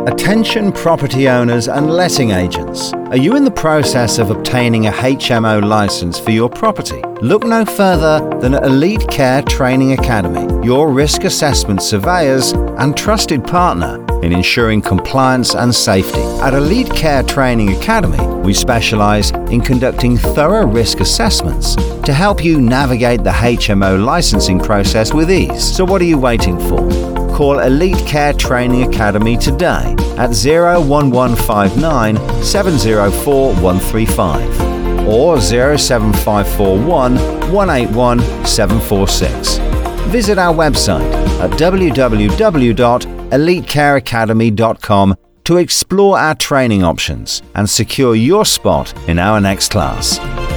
Attention property owners and letting agents. Are you in the process of obtaining a HMO license for your property? Look no further than Elite Care Training Academy, your risk assessment surveyors and trusted partner in ensuring compliance and safety. At Elite Care Training Academy, we specialise in conducting thorough risk assessments to help you navigate the HMO licensing process with ease. So what are you waiting for? Call Elite Care Training Academy today at 01159 704 135 or 07541 181 746. Visit our website at www.elitecareacademy.com to explore our training options and secure your spot in our next class.